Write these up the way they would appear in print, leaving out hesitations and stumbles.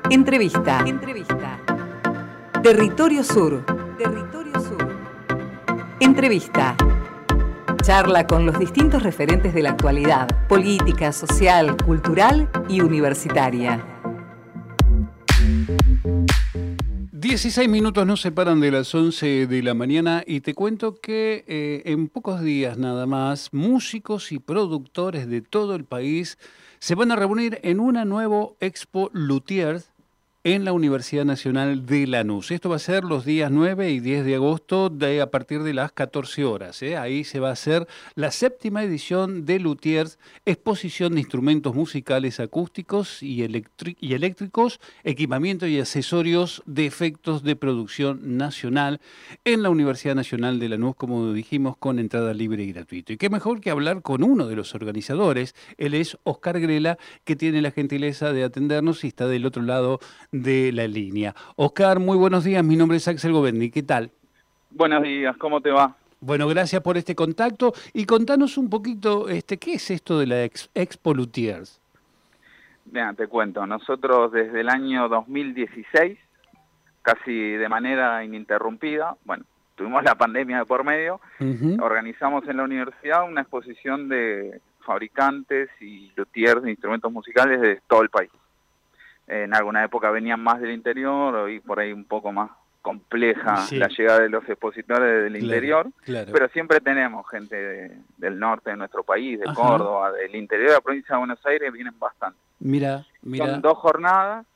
Entrevista. Entrevista. Territorio Sur. Territorio Sur. Entrevista. Charla con los distintos referentes de la actualidad, política, social, cultural y universitaria. 16 minutos nos separan de las 11 de la mañana y te cuento que en pocos días nada más, músicos y productores de todo el país se van a reunir en una nueva Expo Luthiers en la Universidad Nacional de Lanús. Esto va a ser los días 9 y 10 de agosto a partir de las 14 horas. Ahí se va a hacer la 7ª edición de Luthiers, exposición de instrumentos musicales acústicos y eléctricos, equipamiento y accesorios de efectos de producción nacional en la Universidad Nacional de Lanús, como dijimos, con entrada libre y gratuita. Y qué mejor que hablar con uno de los organizadores. Él es Oscar Grela, que tiene la gentileza de atendernos y está del otro lado de la línea. Oscar, muy buenos días, mi nombre es Axel Govendi, ¿qué tal? Buenos días, ¿cómo te va? Bueno, gracias por este contacto y contanos un poquito, ¿qué es esto de la Expo Luthiers? Mira, te cuento, nosotros desde el año 2016, casi de manera ininterrumpida, bueno, tuvimos la pandemia de por medio, organizamos en la universidad una exposición de fabricantes y luthiers de instrumentos musicales de todo el país. En alguna época venían más del interior, hoy por ahí un poco más compleja la llegada de los expositores del interior, pero siempre tenemos gente del norte de nuestro país, de Córdoba, del interior de la provincia de Buenos Aires, vienen bastante. Mira. Son 2 jornadas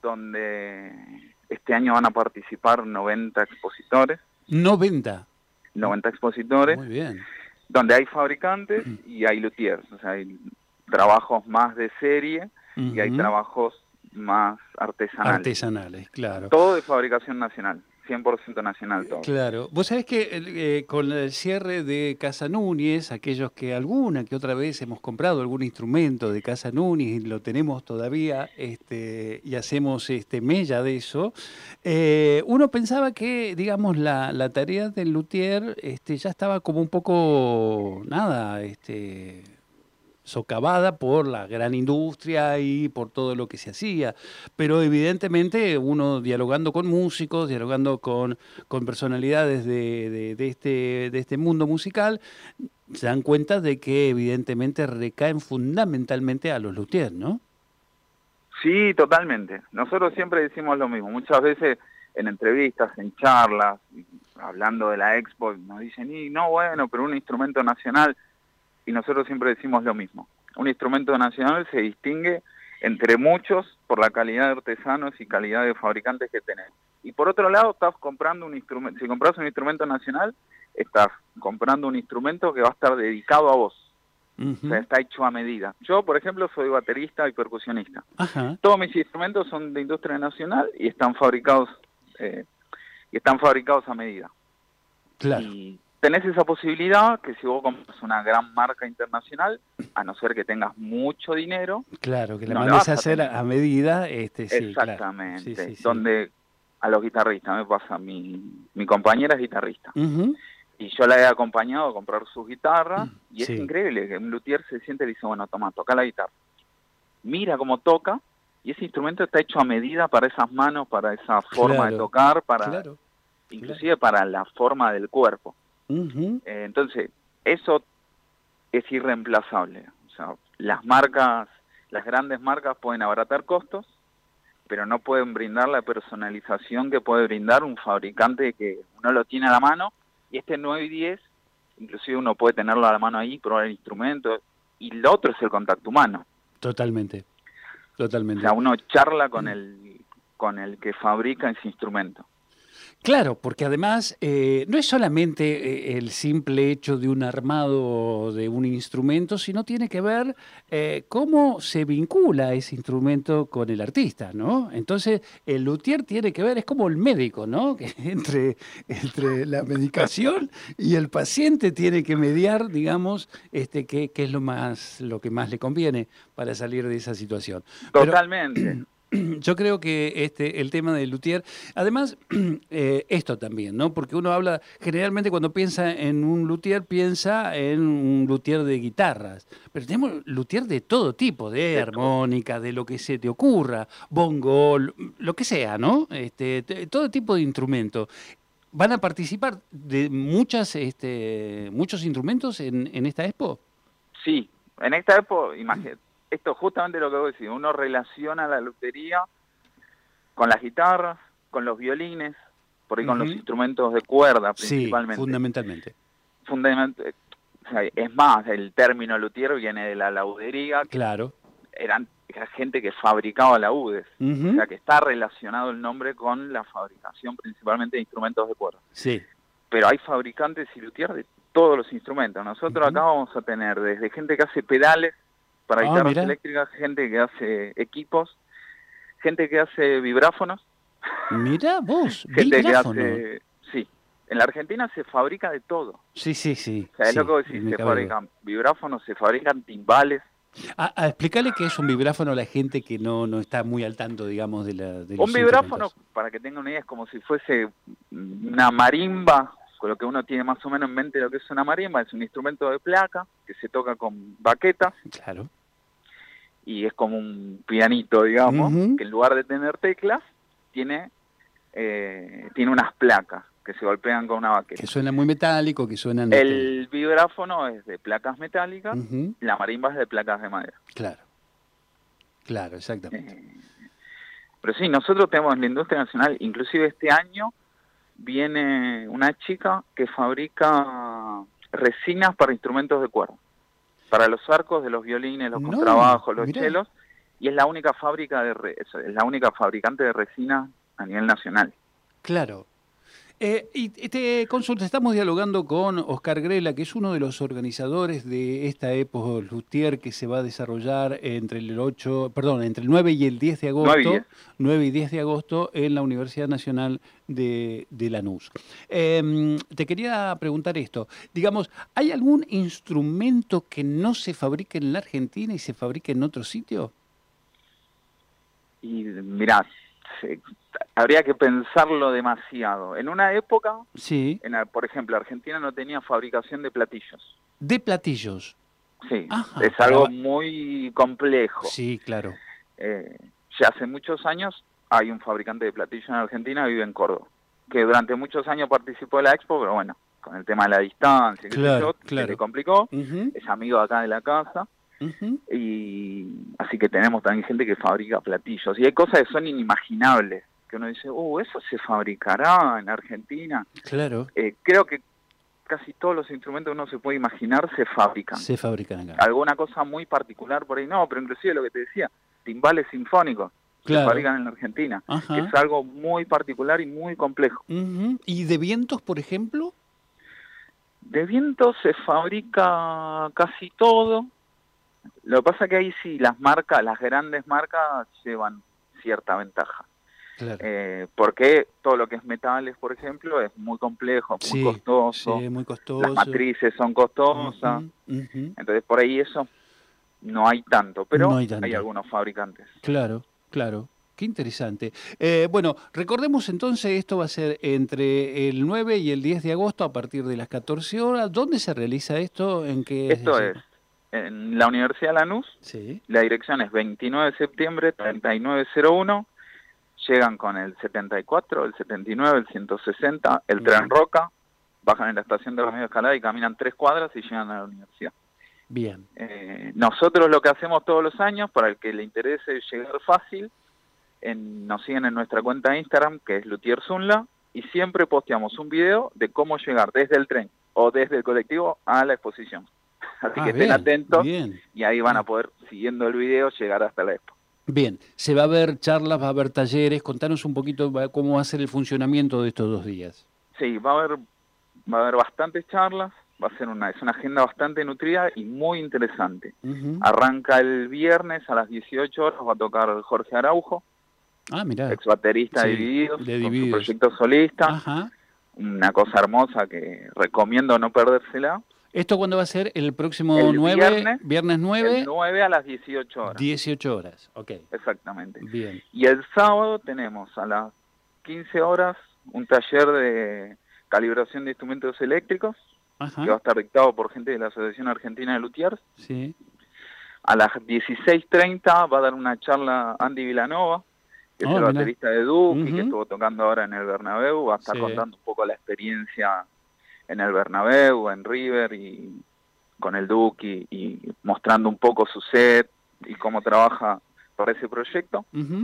donde este año van a participar 90 expositores. 90 expositores. Muy bien. Donde hay fabricantes y hay luthiers, o sea, hay trabajos más de serie y hay trabajos más artesanales. Artesanales, claro. Todo de fabricación nacional, 100% nacional todo. Claro. Vos sabés que con el cierre de Casa Núñez, aquellos que alguna que otra vez hemos comprado algún instrumento de Casa Núñez y lo tenemos todavía y hacemos mella de eso, uno pensaba que, digamos, la tarea del luthier ya estaba como un poco, socavada por la gran industria y por todo lo que se hacía, pero evidentemente uno dialogando con músicos, dialogando con personalidades de este mundo musical, se dan cuenta de que evidentemente recaen fundamentalmente a los luthiers, ¿no? Sí, totalmente. Nosotros siempre decimos lo mismo, muchas veces en entrevistas, en charlas, hablando de la Expo, nos dicen, pero un instrumento nacional. Y nosotros siempre decimos lo mismo. Un instrumento nacional se distingue entre muchos por la calidad de artesanos y calidad de fabricantes que tenemos. Y por otro lado, estás comprando un instrumento. Si compras un instrumento nacional, estás comprando un instrumento que va a estar dedicado a vos. O sea, está hecho a medida. Yo, por ejemplo, soy baterista y percusionista. Todos mis instrumentos son de industria nacional y están fabricados a medida. Claro. Y tenés esa posibilidad que si vos compras una gran marca internacional, a no ser que tengas mucho dinero... Claro, que la mandes a hacer a medida. Sí, exactamente. Claro. Sí. Donde a los guitarristas, me pasa, mi compañera es guitarrista. Y yo la he acompañado a comprar sus guitarras, y es increíble que un luthier se siente y dice, bueno, toma, toca la guitarra. Mira cómo toca, y ese instrumento está hecho a medida para esas manos, para esa forma de tocar, inclusive para la forma del cuerpo. Entonces, eso es irreemplazable. O sea, las grandes marcas pueden abaratar costos, pero no pueden brindar la personalización que puede brindar un fabricante que uno lo tiene a la mano, y 9 y 10, inclusive uno puede tenerlo a la mano ahí, probar el instrumento, y lo otro es el contacto humano. Totalmente. O sea, uno charla con el que fabrica ese instrumento. Claro, porque además no es solamente el simple hecho de un armado de un instrumento, sino tiene que ver cómo se vincula ese instrumento con el artista, ¿no? Entonces, el luthier tiene que ver, es como el médico, ¿no? Que entre la medicación y el paciente tiene que mediar, digamos, qué es lo que más le conviene para salir de esa situación. Totalmente. yo creo que el tema del luthier, además, esto también, ¿no? Porque uno habla, generalmente cuando piensa en un luthier, piensa en un luthier de guitarras, pero tenemos luthier de todo tipo, de armónica, de lo que se te ocurra, bongo, lo que sea, ¿no? Todo tipo de instrumentos. ¿Van a participar de muchos instrumentos en esta expo? Sí, en esta expo, imagínate. Esto es justamente lo que vos decís, uno relaciona la lutería con las guitarras, con los violines, por ahí con los instrumentos de cuerda principalmente. Sí, fundamentalmente. O sea, es más, el término luthier viene de la laudería. Claro. Era gente que fabricaba laúdes, o sea que está relacionado el nombre con la fabricación principalmente de instrumentos de cuerda. Sí. Pero hay fabricantes y luthier de todos los instrumentos. Nosotros acá vamos a tener desde gente que hace pedales, para guitarras eléctricas, gente que hace equipos, gente que hace vibráfonos. Mirá vos, gente vibráfono. Que hace... Sí, en la Argentina se fabrica de todo. Sí. O sea, es lo que vos decís, se fabrican vibráfonos, se fabrican timbales. Explícale qué es un vibráfono a la gente que no está muy al tanto, digamos, de los un vibráfono, para que tengan una idea, es como si fuese una marimba, con lo que uno tiene más o menos en mente lo que es una marimba, es un instrumento de placa que se toca con baquetas. Claro. Y es como un pianito, digamos, que en lugar de tener teclas, tiene unas placas que se golpean con una baqueta. Que suena muy metálico, que suenan... El vibráfono es de placas metálicas, la marimba es de placas de madera. Claro, exactamente. Pero sí, nosotros tenemos en la industria nacional, inclusive este año, viene una chica que fabrica resinas para instrumentos de cuerda. Para los arcos de los violines, los contrabajos, los chelos, y es la única fábrica es la única fabricante de resina a nivel nacional. Claro. Y te consulta, estamos dialogando con Oscar Grela, que es uno de los organizadores de esta Expo Luthier que se va a desarrollar entre el 9 y el 10 de agosto, 9 y 10 de agosto en la Universidad Nacional de Lanús. Te quería preguntar esto, digamos, ¿hay algún instrumento que no se fabrique en la Argentina y se fabrique en otro sitio? Y mirá, habría que pensarlo demasiado. En una época, por ejemplo, Argentina no tenía fabricación de platillos. ¿De platillos? Sí, es algo muy complejo. Sí, claro. Ya hace muchos años hay un fabricante de platillos en Argentina, vive en Córdoba, que durante muchos años participó de la Expo, pero bueno, con el tema de la distancia, se le complicó, es amigo acá de la casa. Y así que tenemos también gente que fabrica platillos y hay cosas que son inimaginables que uno dice, eso se fabricará en Argentina. Claro. Creo que casi todos los instrumentos que uno se puede imaginar se fabrican acá. Alguna cosa muy particular por ahí no, pero inclusive lo que te decía, timbales sinfónicos se fabrican en la Argentina, que es algo muy particular y muy complejo. ¿Y de vientos, por ejemplo? De vientos se fabrica casi todo. Lo que pasa es que ahí sí las grandes marcas llevan cierta ventaja. Claro. Porque todo lo que es metales, por ejemplo, es muy complejo, muy costoso. Sí, muy costoso. Las matrices son costosas. Entonces por ahí eso no hay tanto, pero hay algunos fabricantes. Claro. Qué interesante. Bueno, recordemos entonces, esto va a ser entre el 9 y el 10 de agosto a partir de las 14 horas. ¿Dónde se realiza esto? Esto es en la Universidad de Lanús. La dirección es 29 de septiembre, 3901. Llegan con el 74, el 79, el 160, el tren Roca, bajan en la estación de Remedio Escalada y caminan 3 cuadras y llegan a la universidad. Bien. Nosotros lo que hacemos todos los años, para el que le interese llegar fácil, nos siguen en nuestra cuenta de Instagram, que es Luthier Zunla, y siempre posteamos un video de cómo llegar desde el tren o desde el colectivo a la exposición. Así que estén atentos y ahí van a poder, siguiendo el video, llegar hasta la expo. Bien, se va a ver charlas, va a haber talleres. Contanos un poquito cómo va a ser el funcionamiento de estos 2 días. Sí, va a haber bastantes charlas, es una agenda bastante nutrida y muy interesante. Arranca el viernes a las 18 horas, va a tocar Jorge Araujo, ex baterista de Divididos, con su proyecto solista. Una cosa hermosa que recomiendo no perdérsela. ¿Esto cuándo va a ser? ¿El próximo el 9? Viernes 9. El 9 a las 18 horas. 18 horas, ok. Exactamente. Bien. Y el sábado tenemos a las 15 horas un taller de calibración de instrumentos eléctricos. Ajá. Que va a estar dictado por gente de la Asociación Argentina de Luthiers. Sí. A las 16:30 va a dar una charla Andy Vilanova, que es el baterista de Duki, que estuvo tocando ahora en el Bernabéu. Va a estar contando un poco la experiencia en el Bernabéu, en River, y con el Duki, y mostrando un poco su set y cómo trabaja para ese proyecto.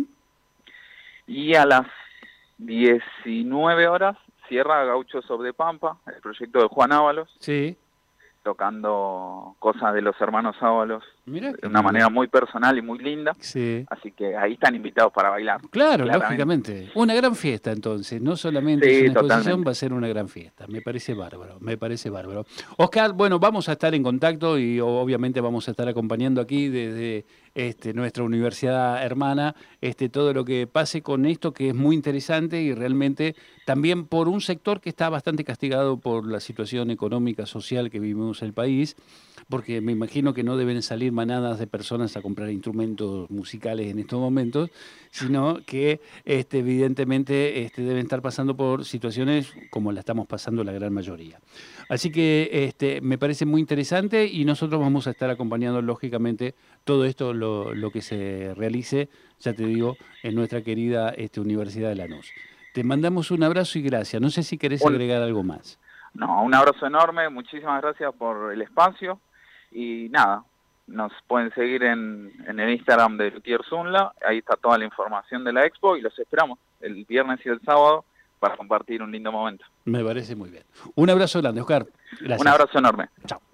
Y a las 19 horas cierra Gauchos of the Pampa, el proyecto de Juan Ábalos, tocando cosas de los hermanos Ábalos de una manera muy personal y muy linda. Así que ahí están invitados para bailar. Claro, lógicamente. Una gran fiesta entonces, no solamente es una exposición, va a ser una gran fiesta. Me parece bárbaro, me parece bárbaro. Oscar, bueno, vamos a estar en contacto y obviamente vamos a estar acompañando aquí desde nuestra universidad hermana todo lo que pase con esto, que es muy interesante y realmente también por un sector que está bastante castigado por la situación económica, social que vivimos en el país, porque me imagino que no deben salir manadas de personas a comprar instrumentos musicales en estos momentos, sino que evidentemente deben estar pasando por situaciones como la estamos pasando la gran mayoría. Así que me parece muy interesante y nosotros vamos a estar acompañando lógicamente todo esto, lo que se realice, ya te digo, en nuestra querida Universidad de Lanús. Te mandamos un abrazo y gracias. No sé si querés agregar algo más. No, un abrazo enorme, muchísimas gracias por el espacio y nada, nos pueden seguir en el Instagram de Luthiers Unla, ahí está toda la información de la expo y los esperamos el viernes y el sábado para compartir un lindo momento. Me parece muy bien. Un abrazo grande, Oscar. Gracias. Un abrazo enorme. Chao.